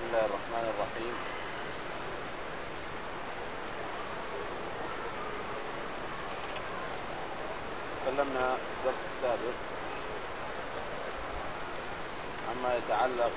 الله الرحمن الرحيم. تكلمنا في الدرس السابق عما يتعلق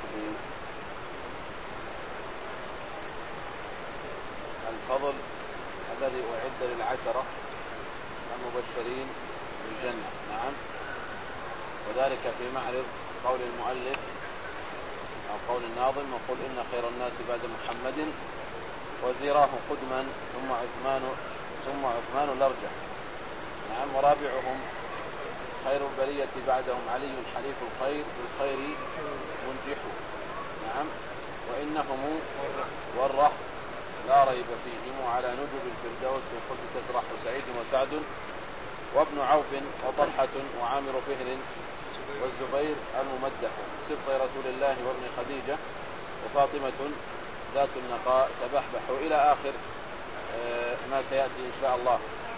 بالفضل الذي أعد للعشرة المبشرين بالجنة. نعم، وذلك في معرض قول المؤلف أو قول الناظم: وقل إن خير الناس بعد محمد وزيراه قدما ثم عثمان الأرجح. نعم، ورابعهم خير البرية بعدهم علي حليف الخير بالخير منجح. نعم، وإنهم والرهب لا ريب فيهم وعلى نجب الفردوس والخلد تسرح سعيد وسعد وابن عوف وطلحة وعامر فهر والزبير الممدح سبط رسول الله وابن خديجة وفاطمة ذات النقاء تبحبح إلى آخر ما سيأتي إن شاء الله.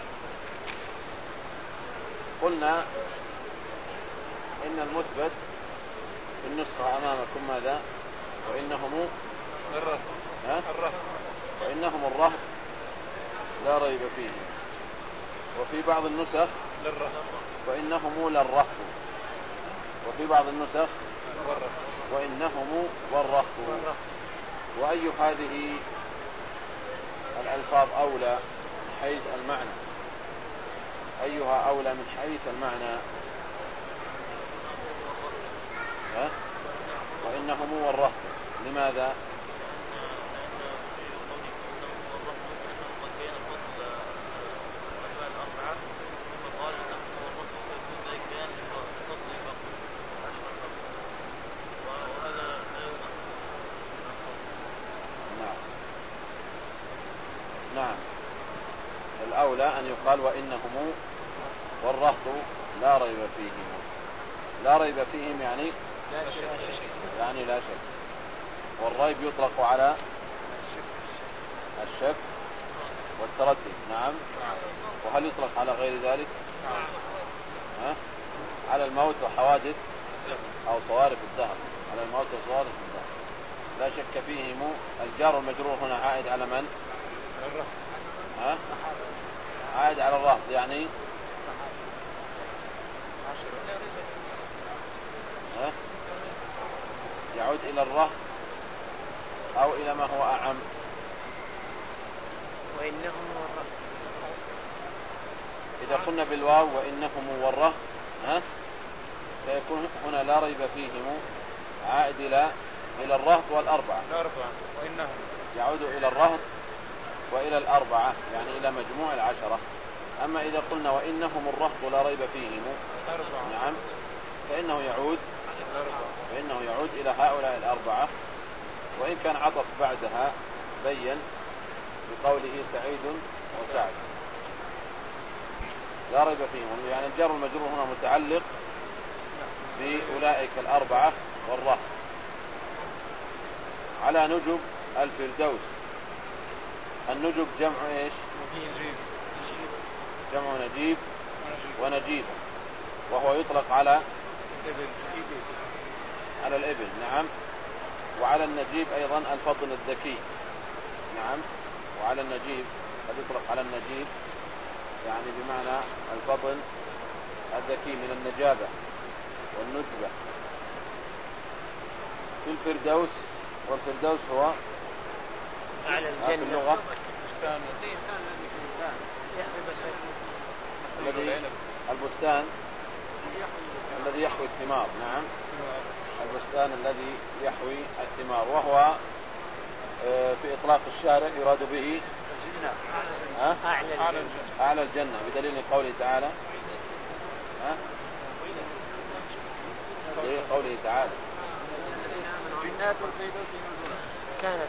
قلنا إن المثبت في النسخة أمامكم ماذا؟ وإنهم الرهب لا ريب فيهم، وفي بعض النسخ وإنهم للرهب، وفي بعض النسخ وإنهم والرهب. وأي هذه الألفاظ أولى من حيث المعنى؟ أيها أولى من حيث المعنى؟ وإنهم والرهب. لماذا؟ نعم، الأولى أن يقال وإنهم والرهط لا ريب فيهم. لا ريب فيهم يعني لا شك. والريب يطلق على الشك والتردد. نعم، وهل يطلق على غير ذلك؟ على الموت وحوادث أو صوارف الدهر. على الموت وصوارف الدهر لا شك فيهم. الجار المجرور هنا عائد على من؟ عائد على الرهط، يعني يعود إلى الرهط أو إلى ما هو أعم. وإنهم والرهط إذا قلنا بالواو وإنهم والرهط فيكون هنا لا ريب فيهم عائد إلى الرهط والأربعة. وإنهم يعود إلى الرهط وإلى الأربعة، يعني إلى مجموع العشرة. أما إذا قلنا وإنهم الرهط لا ريب فيهم نعم فإنه يعود إلى هؤلاء الأربعة، وإن كان عطف بعدها بين بقوله سعيد وسعد. لا ريب فيهم يعني الجار المجرور هنا متعلق بأولئك الأربعة والرهط. على نجب الفردوس. النجب جمع ايش؟ جمع نجيب ونجيب، وهو يطلق على الإبل. نعم، وعلى النجيب أيضا الفضل الذكي. نعم، وعلى النجيب قد يطلق على النجيب يعني بمعنى الفضل الذكي من النجابة والنجبة. في الفردوس، والفردوس هو أعلى في الجنة اللغة البستان الذي يحوي الثمار. نعم، البستان الذي يحوي الثمار، وهو في إطلاق الشارع يراد به أعلى الجنة بدليل قوله تعالى قوله تعالى جنات الفردوس نزلا كانت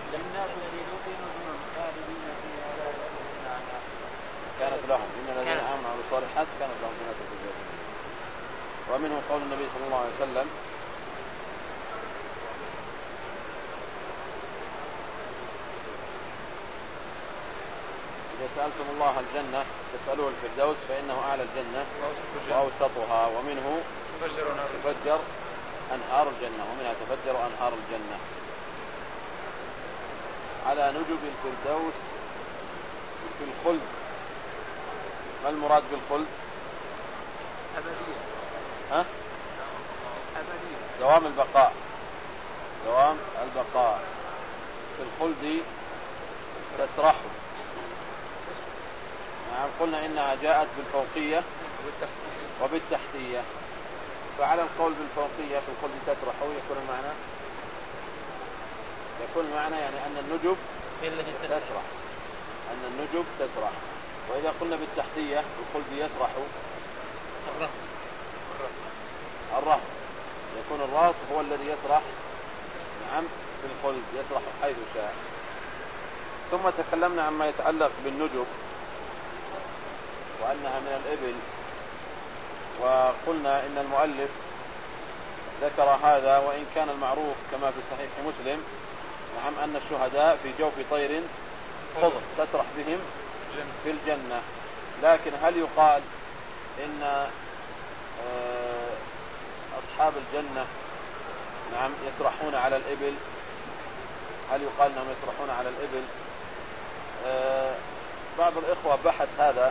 لهم إن الذين آمنوا وعملوا الصالحات كانت لهم جنات الفردوس. ومنه قول النبي صلى الله عليه وسلم: إذا سألتم الله الجنة فاسألوه الفردوس فإنه أعلى الجنة وأوسطها، ومنه تفجر أنهار الجنة، ومنها تفجر أنهار الجنة. على نجب الفردوس في الخلد. ما المراد بالخلد؟ أبدية. ها؟ أبدية. دوام البقاء. دوام البقاء في الخلد تسرح. نعم قلنا إنها جاءت بالفوقية وبالتحتية. فعلى القول بالفوقية في الخلد تسرح يكون المعنى يعني أن النجب تسرح. أن النجب تسرح. وإذا قلنا بالتحتية الخلد يسرح الرهط. يكون الرهط هو الذي يسرح نعم في الخلد، يسرح حيث شاء. ثم تكلمنا عما يتعلق بالنجب وأنها من الإبل، وقلنا إن المؤلف ذكر هذا وإن كان المعروف كما في صحيح مسلم نعم أن الشهداء في جوف طير خضر تسرح بهم في الجنة. لكن هل يقال إن أصحاب الجنة نعم يسرحون على الإبل؟ هل يقال أنهم يسرحون على الإبل؟ بعض الإخوة بحث هذا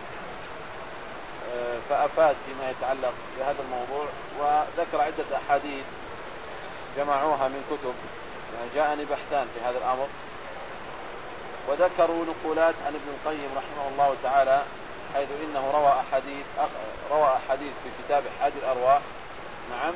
فأفاد فيما يتعلق بهذا الموضوع، وذكر عدة أحاديث جمعوها من كتب، يعني جاءني بحثان في هذا الأمر، وذكروا نقولات عن ابن القيم رحمه الله تعالى، حيث إنه روى أحاديث في كتاب حادي الأرواح نعم،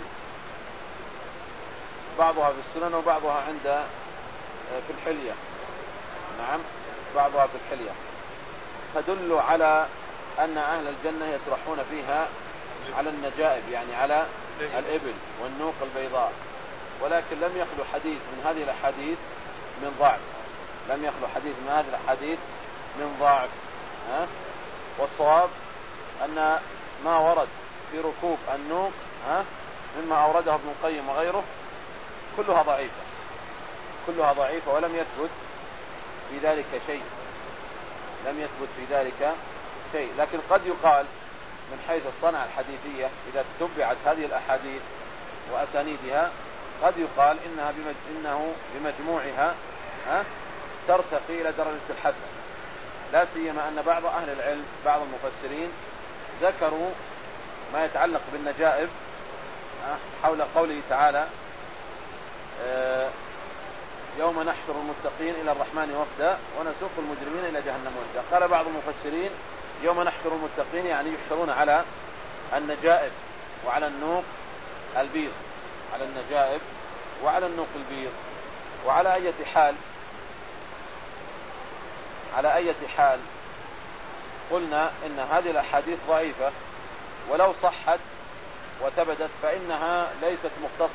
بعضها في السنن وبعضها في الحلية نعم، بعضها في الحلية، تدل على أن أهل الجنة يسرحون فيها على النجائب، يعني على الإبل والنوق البيضاء. ولكن لم يخلو حديث من هذه الأحاديث من ضعف، لم يخلو حديث من هذه الأحاديث من ضعف. والصواب أن ما ورد في ركوب النوق مما أورده ابن القيم وغيره كلها ضعيفة ولم يثبت في ذلك شيء، شيء. لكن قد يقال من حيث الصنعة الحديثية إذا تتبعت هذه الأحاديث وأسانيدها قد يقال إنه بمجموعها ترتقي إلى درجة الحسن، لا سيما أن بعض أهل العلم بعض المفسرين ذكروا ما يتعلق بالنجائب حول قوله تعالى يوم نحشر المتقين إلى الرحمن وفدا ونسوق المجرمين إلى جهنم وردا. قال بعض المفسرين يوم نحشر المتقين يعني يحشرون على النجائب وعلى النوق البيض، على النجائب وعلى النوق البيض. وعلى أي حال قلنا إن هذه الأحاديث ضعيفة، ولو صحت وثبتت فإنها ليست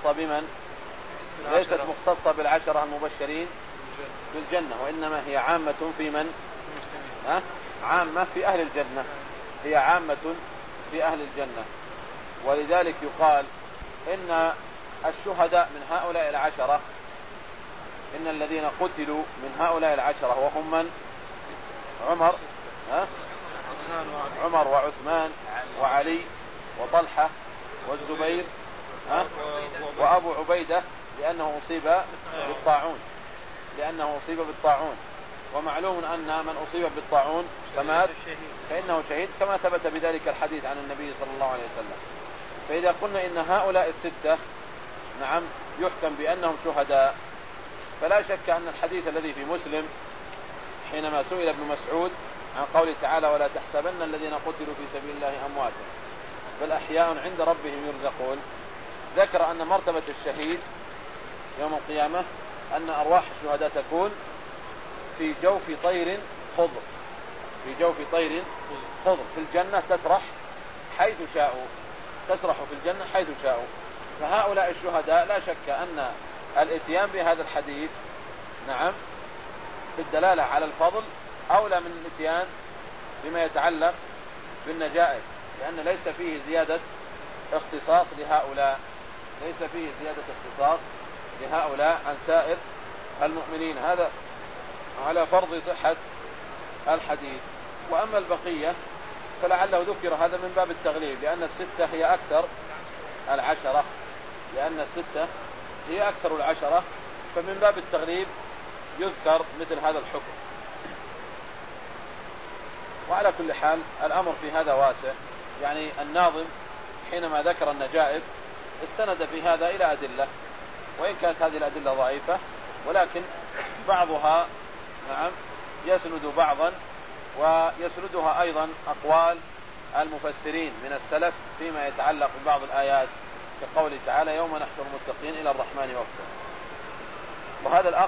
مختصة بالعشرة المبشرين بالجنة، وإنما هي عامة في من؟ عامة في أهل الجنة، هي عامة في أهل الجنة. ولذلك يقال إن الشهداء من هؤلاء العشرة، إن الذين قتلوا من هؤلاء العشرة وهم من؟ عمر وعثمان وعلي وطلحة والزبير وأبو عبيدة لأنه أصيب بالطاعون. ومعلوم أن من أصيب بالطاعون فمات فإنه شهيد، كما ثبت بذلك الحديث عن النبي صلى الله عليه وسلم. فإذا قلنا إن هؤلاء الستة نعم يحكم بأنهم شهداء، فلا شك أن الحديث الذي في مسلم حينما سئل ابن مسعود عن قوله تعالى ولا تحسبن الذين قتلوا في سبيل الله أمواتا بل أحياء عند ربهم يرزقون، ذكر أن مرتبة الشهيد يوم القيامة أن أرواح الشهداء تكون في جوف طير خضر، في الجنة تسرح حيث شاءوا. فهؤلاء الشهداء لا شك أن الاتيان بهذا الحديث نعم في الدلالة على الفضل أولى من الاتيان بما يتعلق بالنجائب، لأن ليس فيه زيادة اختصاص لهؤلاء عن سائر المؤمنين، هذا على فرض صحة الحديث. وأما البقية فلعله ذكر هذا من باب التغليب، لأن الستة هي أكثر العشرة، فمن باب التغليب يذكر مثل هذا الحكم. وعلى كل حال الأمر في هذا واسع، يعني الناظم حينما ذكر النجائب استند في هذا إلى أدلة، وإن كانت هذه الأدلة ضعيفة ولكن بعضها نعم يسند بعضا، ويسندها أيضا أقوال المفسرين من السلف فيما يتعلق ببعض الآيات كقوله تعالى يوم نحشر المتقين إلى الرحمن وفدا. وهذا الأخ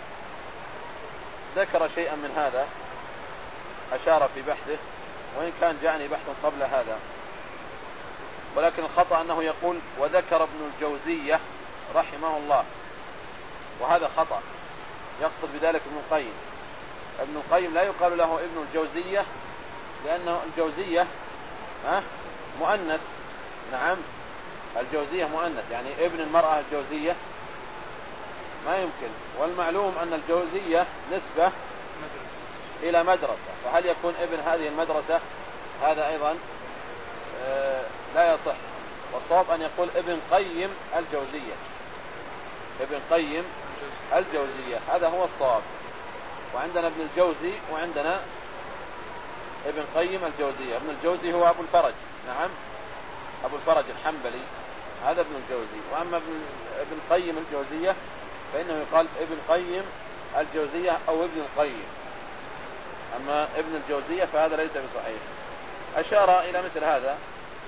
ذكر شيئا من هذا، أشار في بحثه، وإن كان جاءني بحث قبل هذا، ولكن الخطأ أنه يقول وذكر ابن الجوزية رحمه الله، وهذا خطأ، يقصد بذلك ابن القيم. ابن القيم لا يقال له ابن الجوزية، لأنه الجوزية مؤنث، نعم الجوزية مؤنث، يعني ابن المرأة الجوزية ما يمكن، والمعلوم أن الجوزية نسبة إلى مدرسة، فهل يكون ابن هذه المدرسة؟ هذا أيضا لا يصح، والصواب أن يقول ابن قيم الجوزية، ابن قيم الجوزية، هذا هو الصواب. وعندنا ابن الجوزي وعندنا ابن قيم الجوزية. ابن الجوزي هو أبو الفرج، نعم أبو الفرج الحنبلي، هذا ابن الجوزي. وأما ابن قيم الجوزية فإنه يقال ابن قيم الجوزية أو ابن القيم، أما ابن الجوزية فهذا ليس بصحيح. أشار إلى مثل هذا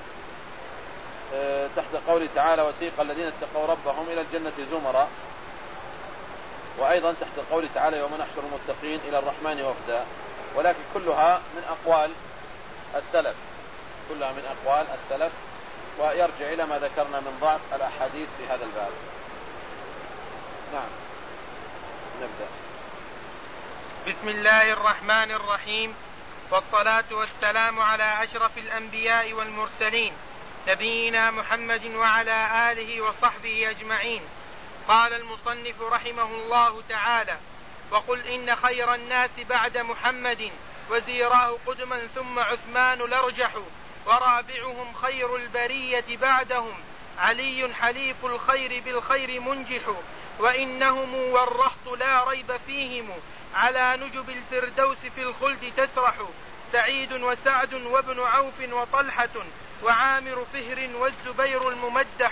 تحت قوله تعالى وسيق الذين اتقوا ربهم إلى الجنة زمرا، وأيضا تحت قوله تعالى يوم نحشر المتقين إلى الرحمن وفدا، ولكن كلها من أقوال السلف، كلها من أقوال السلف، ويرجع إلى ما ذكرنا من ضعف الأحاديث في هذا الباب. نعم نبدأ. بسم الله الرحمن الرحيم، والصلاة والسلام على أشرف الأنبياء والمرسلين نبينا محمد وعلى آله وصحبه أجمعين. قال المصنف رحمه الله تعالى وقل إن خير الناس بعد محمد وزيراه قدما ثم عثمان الأرجح ورابعهم خير البرية بعدهم علي حليف الخير بالخير منجح وإنهم والرهط لا ريب فيهم على نجب الفردوس في الخلد تسرح سعيد وسعد وابن عوف وطلحة وعامر فهر والزبير الممدح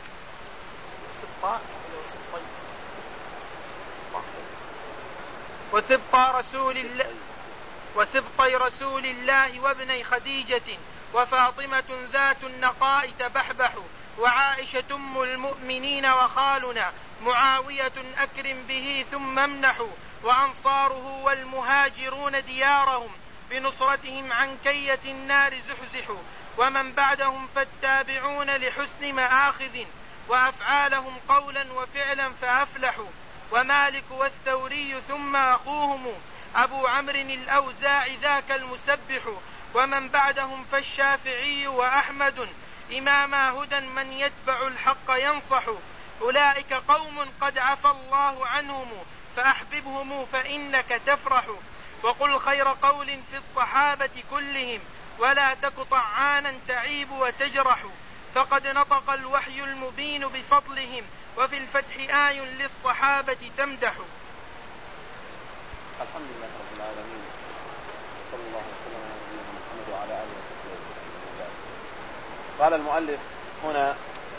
وسبطي رسول الله وابني خديجة وفاطمة ذات النقاء تبحبح وعائشة أم المؤمنين وخالنا معاوية أكرم به ثم امنح وأنصاره والمهاجرون ديارهم بنصرتهم عن كية النار زحزح ومن بعدهم فالتابعون لحسن مآخذ وأفعالهم قولا وفعلا فأفلحوا ومالك والثوري ثم أخوهم أبو عمرو الأوزاعي ذاك المسبح ومن بعدهم فالشافعي وأحمد إماما هدى من يتبع الحق ينصح أولئك قوم قد عفى الله عنهم فأحببهم فإنك تفرح وقل خير قول في الصحابة كلهم ولا تك طعانا تعيب وتجرح فقد نطق الوحي المبين بفضلهم وفي الفتح آي للصحابة تمدح. الحمد لله رب العالمين، صلى الله وسلم على نبينا محمد وعلى آله وصحبه وسلم. قال المؤلف هنا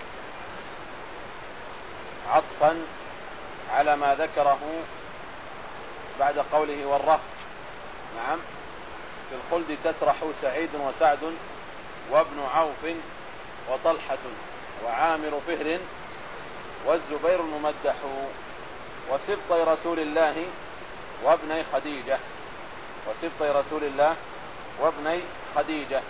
عطفا على ما ذكره بعد قوله والرهط، نعم في الخلد تسرح سعيد وسعد وابن عوف وطلحة وعامر فهر والزبير الممدح وسبطي رسول الله وابني خديجة، وسبطي رسول الله وابني خديجة.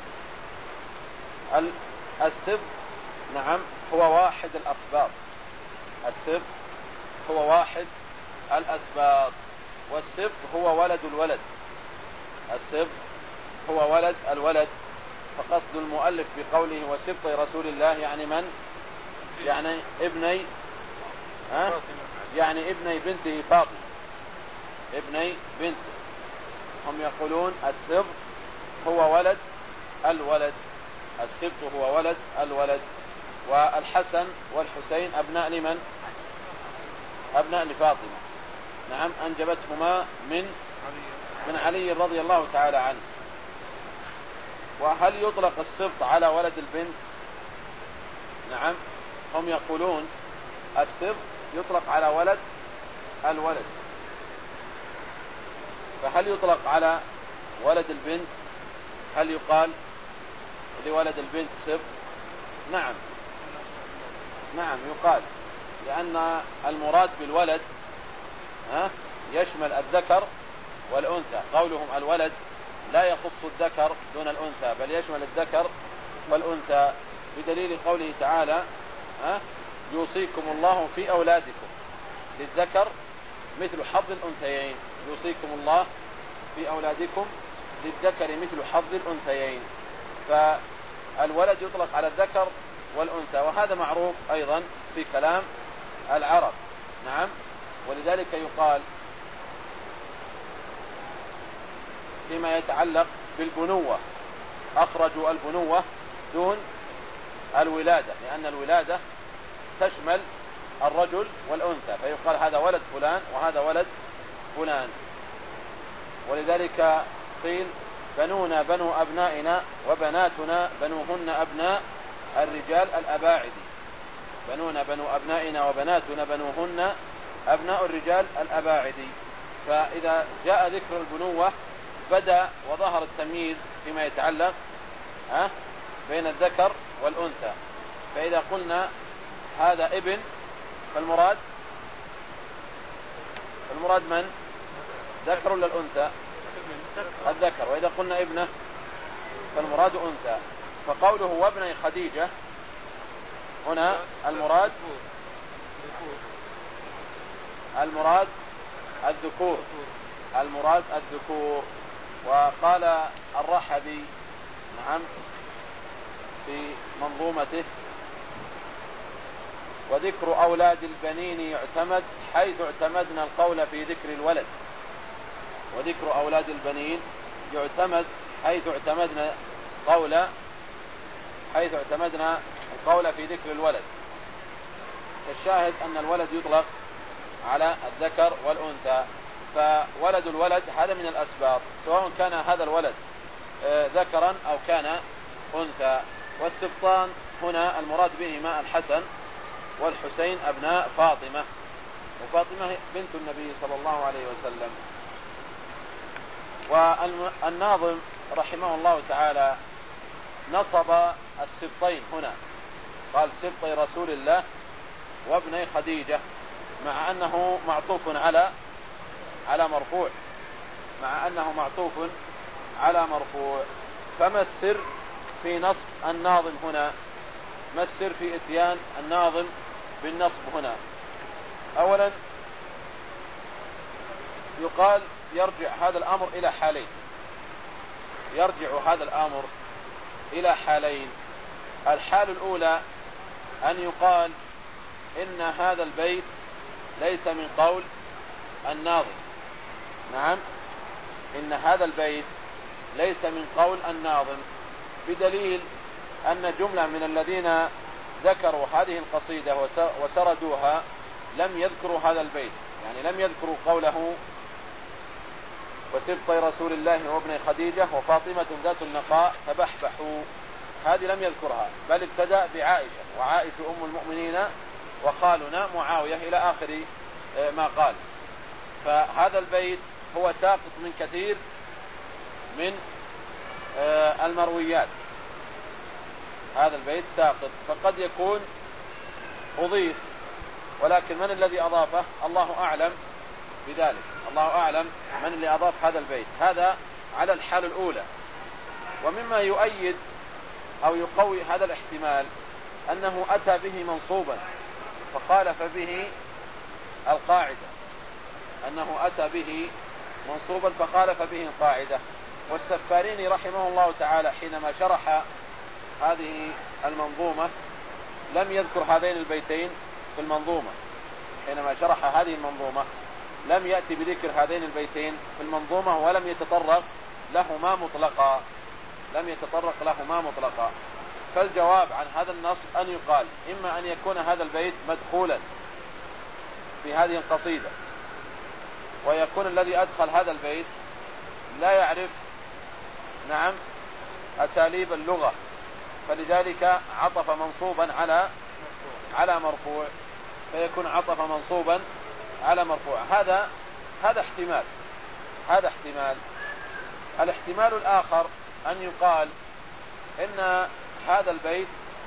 السبط نعم هو واحد الأسباط، السبط هو واحد الأسباط، والسبط هو ولد الولد، السبط هو ولد الولد. فقصد المؤلف بقوله وسبطي رسول الله يعني من؟ يعني ابني يعني ابني بنته فاطمة، ابني بنته. هم يقولون السبط هو ولد الولد، السبط هو ولد الولد. والحسن والحسين أبناء لمن؟ أبناء لفاطمة، نعم أنجبتهما من علي رضي الله تعالى عنه. وهل يطلق السبط على ولد البنت؟ نعم، هم يقولون السبط يطلق على ولد الولد، فهل يطلق على ولد البنت؟ هل يقال لولد البنت سبط؟ نعم يقال، لأن المراد بالولد يشمل الذكر والأنثى. قولهم الولد لا يخص الذكر دون الأنثى، بل يشمل الذكر والأنثى، بدليل قوله تعالى يوصيكم الله في أولادكم للذكر مثل حظ الأنثيين. يوصيكم الله في أولادكم للذكر مثل حظ الأنثيين، فالولد يطلق على الذكر والأنثى، وهذا معروف أيضا في كلام العرب. نعم، ولذلك يقال فيما يتعلق بالبنوة أخرجوا البنوة دون الولادة، لأن الولادة تشمل الرجل والأنثى، فيقال هذا ولد فلان وهذا ولد فلان. ولذلك قيل بنونا بنو أبنائنا وبناتنا بنوهن أبناء الرجال الأباعد. بنونا بنو أبنائنا وبناتنا بنوهن أبناء الرجال الأباعد. فإذا جاء ذكر البنوة بدأ وظهر التمييز فيما يتعلق بين الذكر والأنثى. فإذا قلنا هذا ابن فالمراد من؟ ذكر ولا الأنثى؟ الذكر. وإذا قلنا ابنه فالمراد أنثى. فقوله وابني خديجة هنا المراد الذكور، المراد الذكور. وقال الرحبي نعم في منظومته وذكر أولاد البنين يعتمد حيث اعتمدنا القول في ذكر الولد. وذكر أولاد البنين يعتمد حيث اعتمدنا القول في ذكر الولد. الشاهد أن الولد يطلق على الذكر والأنثى، فولد الولد هذا من الأسباط، سواء كان هذا الولد ذكرا أو كان أنثى. والسبطان هنا المراد بهما الحسن والحسين أبناء فاطمة، وفاطمة بنت النبي صلى الله عليه وسلم. والناظم رحمه الله تعالى نصب السبطين هنا، قال سبطي رسول الله وابني خديجة، مع أنه معطوف على مرفوع، فما السر في نصب الناظم هنا؟ ما السر في إتيان الناظم بالنصب هنا؟ أولا يقال يرجع هذا الأمر إلى حالين. الحال الأولى أن يقال إن هذا البيت ليس من قول الناظم. نعم، إن هذا البيت ليس من قول الناظم، بدليل أن جملة من الذين ذكروا هذه القصيدة وسردوها لم يذكروا هذا البيت، يعني لم يذكروا قوله وسبطي رسول الله وابن خديجة وفاطمة ذات النقاء فبحبحوا، هذه لم يذكرها، بل ابتدأ بعائشة، وعائشة أم المؤمنين وخالنا معاوية إلى آخر ما قال. فهذا البيت هو ساقط من كثير من المرويات، هذا البيت ساقط، فقد يكون أضيف، ولكن من الذي أضافه؟ الله أعلم بذلك، الله أعلم من اللي أضاف هذا البيت. هذا على الحال الأولى. ومما يؤيد أو يقوي هذا الاحتمال أنه أتى به منصوبا فخالف به القاعدة، والسفاريني رحمه الله تعالى حينما شرح هذه المنظومة لم يذكر هذين البيتين في المنظومة، حينما شرح هذه المنظومة لم يأتي بذكر هذين البيتين في المنظومة، ولم يتطرق لهما مطلقا. فالجواب عن هذا النص أن يقال إما أن يكون هذا البيت مدخولا في هذه القصيدة ويكون الذي أدخل هذا البيت لا يعرف نعم أساليب اللغة، فلذلك عطف منصوبا على مرفوع، فيكون عطف منصوبا على مرفوع. هذا احتمال. الاحتمال الآخر أن يقال إن هذا البيت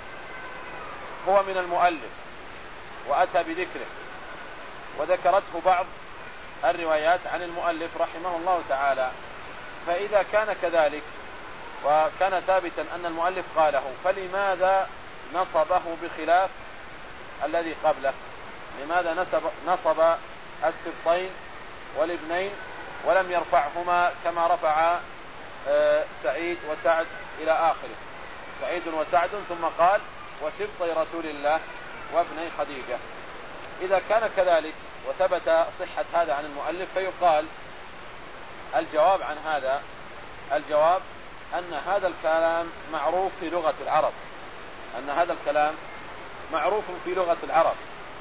هو من المؤلف وأتى بذكره وذكرته بعض الروايات عن المؤلف رحمه الله تعالى، فإذا كان كذلك وكان ثابتا أن المؤلف قاله، فلماذا نصبه بخلاف الذي قبله؟ لماذا نصب السبطين والابنين ولم يرفعهما كما رفع سعيد وسعد إلى آخره، سعيد وسعد، ثم قال وسبطي رسول الله وابني خديجة؟ إذا كان كذلك وثبت صحة هذا عن المؤلف فيقال الجواب عن هذا، الجواب أن هذا الكلام معروف في لغة العرب، أن هذا الكلام معروف في لغة العرب،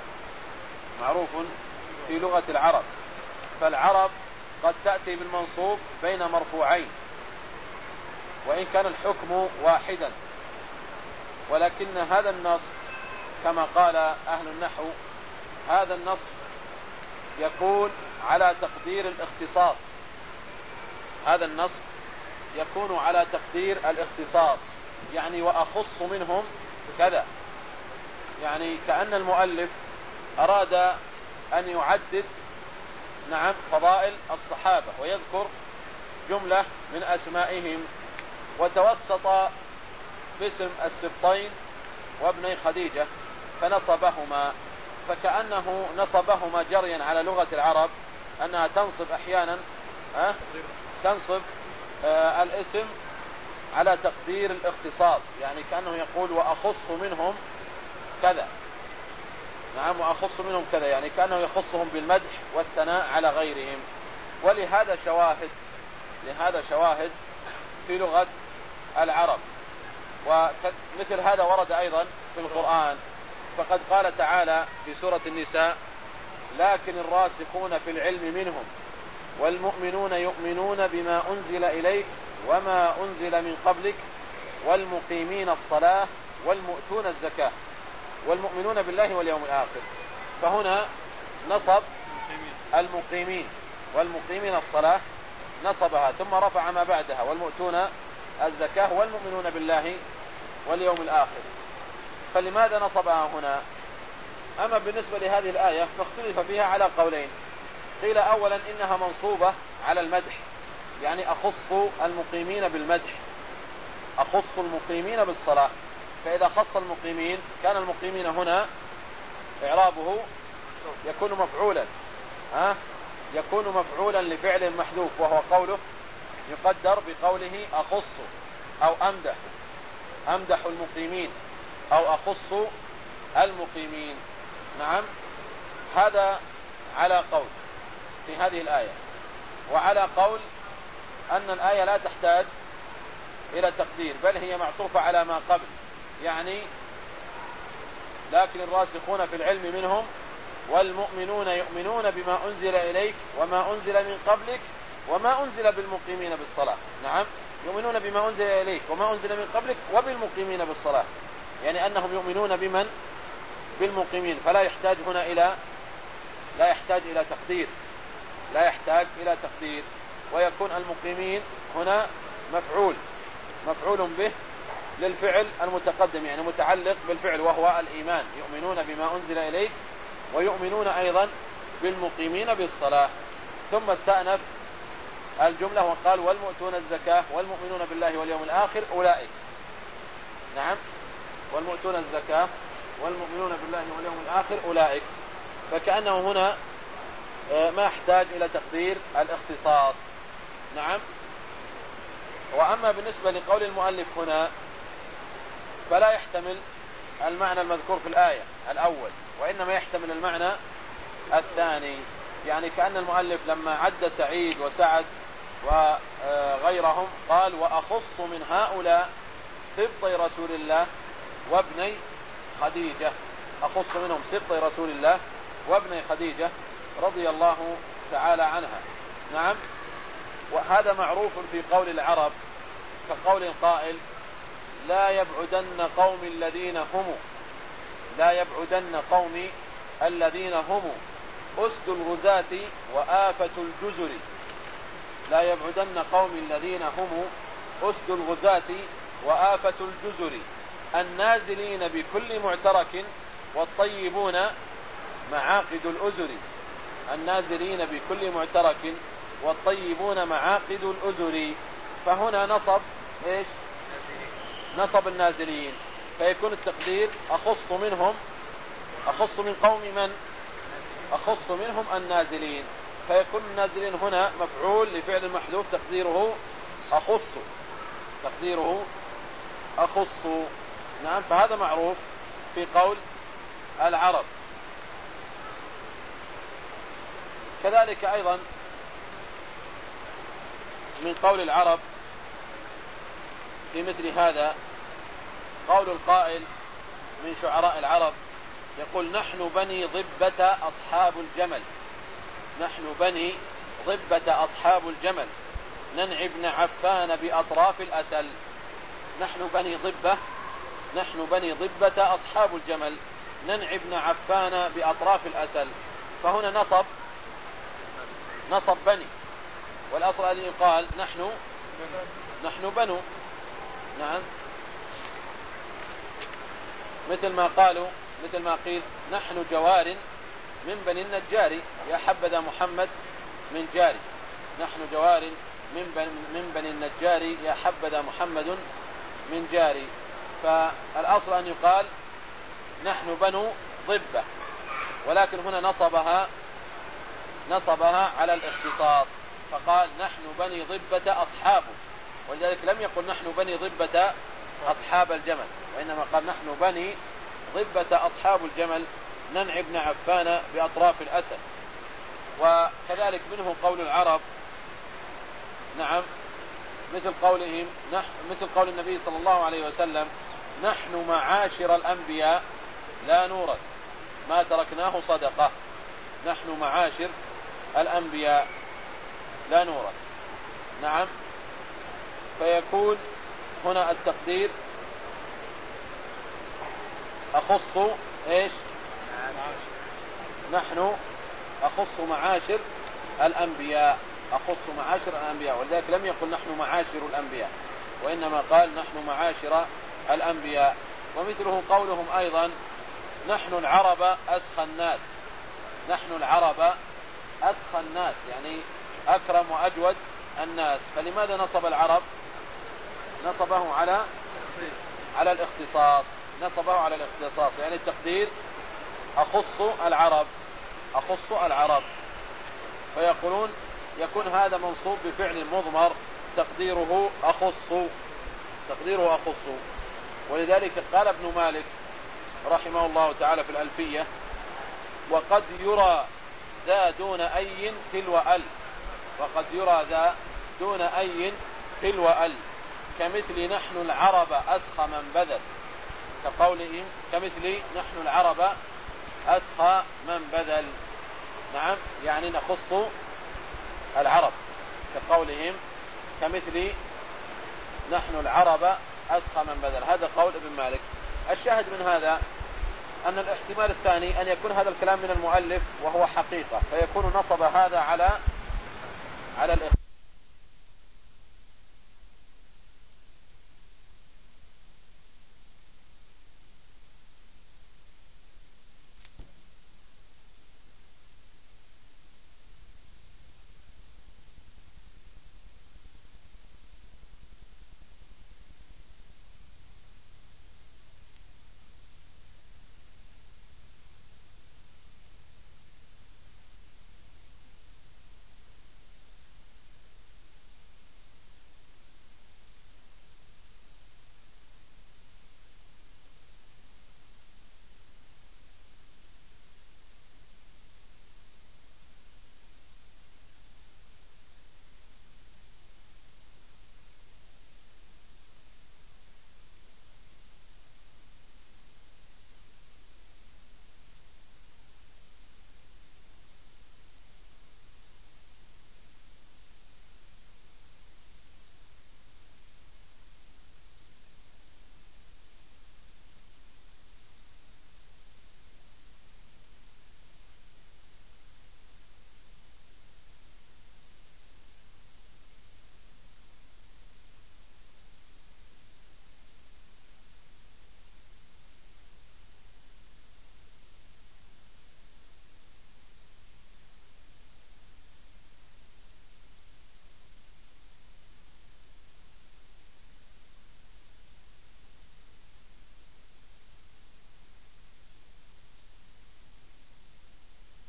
معروف في لغة العرب، فالعرب قد تأتي بالمنصوب بين مرفوعين وإن كان الحكم واحدا، ولكن هذا النص كما قال أهل النحو هذا النص يكون على تقدير الاختصاص، هذا النص يكون على تقدير الاختصاص، يعني وأخص منهم كذا، يعني كأن المؤلف أراد أن يعدد نعم فضائل الصحابة ويذكر جملة من أسمائهم وتوسط باسم السبطين وابني خديجة فنصبهما، فكأنه نصبهما جريا على لغة العرب أنها تنصب أحيانا تنصب الاسم على تقدير الاختصاص، يعني كأنه يقول وأخص منهم كذا، نعم وأخص منهم كذا، يعني كأنه يخصهم بالمدح والثناء على غيرهم. ولهذا شواهد في لغة العرب، ومثل هذا ورد أيضا في القرآن، فقد قال تعالى في سورة النساء لكن الراسخون في العلم منهم والمؤمنون يؤمنون بما أنزل إليك وما أنزل من قبلك والمقيمين الصلاة والمؤتون الزكاة والمؤمنون بالله واليوم الآخر، فهنا نصب المقيمين والمقيمين الصلاة نصبها ثم رفع ما بعدها والمؤتون الزكاة والمؤمنون بالله واليوم الآخر، فلماذا نصبها هنا؟ أما بالنسبة لهذه الآية فاختلف فيها على قولين، قيل أولا إنها منصوبة على المدح، يعني أخص المقيمين بالمدح، أخص المقيمين بالصلاة، فإذا خص المقيمين كان المقيمين هنا إعرابه يكون مفعولا، يكون مفعولا لفعل محذوف، وهو قوله يقدر بقوله أخص أو أمدح المقيمين أو أخص المقيمين. نعم، هذا على قول في هذه الآية، وعلى قول أن الآية لا تحتاج إلى تقدير بل هي معطوفة على ما قبل، يعني لكن الراسخون في العلم منهم والمؤمنون يؤمنون بما أنزل إليك وما أنزل من قبلك وما أنزل بالمقيمين بالصلاة. نعم، يؤمنون بما أنزل إليك وما أنزل من قبلك وبالمقيمين بالصلاة، يعني أنهم يؤمنون بمن؟ بالمقيمين، فلا يحتاج هنا لا يحتاج إلى تقدير، ويكون المقيمين هنا مفعول به للفعل المتقدم، يعني متعلق بالفعل وهو الإيمان، يؤمنون بما أنزل إليك ويؤمنون أيضا بالمقيمين بالصلاة. ثم استأنف الجملة وقال والمؤتون الزكاة والمؤمنون بالله واليوم الآخر أولئك. نعم، والمؤتون الزكاة والمؤمنون بالله واليوم الآخر أولئك، فكأنه هنا ما احتاج إلى تقدير الاختصاص. نعم. وأما بالنسبة لقول المؤلف هنا فلا يحتمل المعنى المذكور في الآية الأول، وإنما يحتمل المعنى الثاني، يعني كأن المؤلف لما عد سعيد وسعد وغيرهم قال وأخص من هؤلاء سبطي رسول الله وابني خديجة، أخص منهم سبطي رسول الله وابني خديجة رضي الله تعالى عنها. نعم. وهذا معروف في قول العرب، كقول القائل: لا يبعدن قوم الذين هم أسد الغزاة وآفة الجزر. لا يبعدن قوم الذين هم أسد الغزاة وآفة الجزر، النازلين بكل معترك والطيبون معاقد الأزر. النازلين بكل معترك والطيبون معاقد الأزر. فهنا نصب إيش؟ نصب النازلين، فيكون التقدير أخص من قوم من؟ أخص منهم النازلين، فيكون النازلين هنا مفعول لفعل محذوف تقديره أخص. نعم. فهذا معروف في قول العرب. كذلك أيضا من قول العرب في مثل هذا قول القائل من شعراء العرب يقول: نحن بني ضبة أصحاب الجمل. نحن بني ضبة أصحاب الجمل ننعي ابن عفان بأطراف الأسل. نحن بني ضبة أصحاب الجمل ننعي ابن عفان بأطراف الأسل. فهنا نصب بني، والأصل أن يقال نحن بنو. نعم. مثل ما قيل: نحن جوار من بني النجار يا حبذا محمد من جاري. نحن جوار من بني النجار يا حبذا محمد من جاري. فالأصل أن يقال نحن بنو ضبة، ولكن هنا نصبها على الاختصاص، فقال نحن بني ضبة أصحابه، ولذلك لم يقل نحن بني ضبة أصحاب الجمل، وإنما قال نحن بني ضبة أصحاب الجمل ننعي ابن عفان بأطراف الأسد. وكذلك منه قول العرب. نعم. مثل قول النبي صلى الله عليه وسلم: نحن معاشر الأنبياء لا نورث ما تركناه صدقة. نحن معاشر الأنبياء لا نورث. نعم. فيكون هنا التقدير أخص إيش؟ نحن أخص معاشر الأنبياء، ولذلك لم يقل نحن معاشر الأنبياء، وإنما قال نحن معاشر الأنبياء. ومثله قولهم أيضا: نحن العرب أسخى الناس. نحن العرب أسخى الناس، يعني أكرم وأجود الناس. فلماذا نصب العرب؟ نصبه على الاختصاص. يعني التقدير أخص العرب. فيقولون يكون هذا منصوب بفعل مضمر تقديره أخص. ولذلك قال ابن مالك رحمه الله تعالى في الألفية: وقد يرى ذا دون أي تلو أل كمثل نحن العرب أسخى من بذل. كقولهم كمثل نحن العرب أسخى من بذل. نعم. يعني نخص العرب، كقولهم كمثل نحن العرب أسخى من بذل. هذا قول ابن مالك. الشاهد من هذا أن الاحتمال الثاني أن يكون هذا الكلام من المؤلف وهو حقيقة، فيكون نصب هذا على الاختصاص.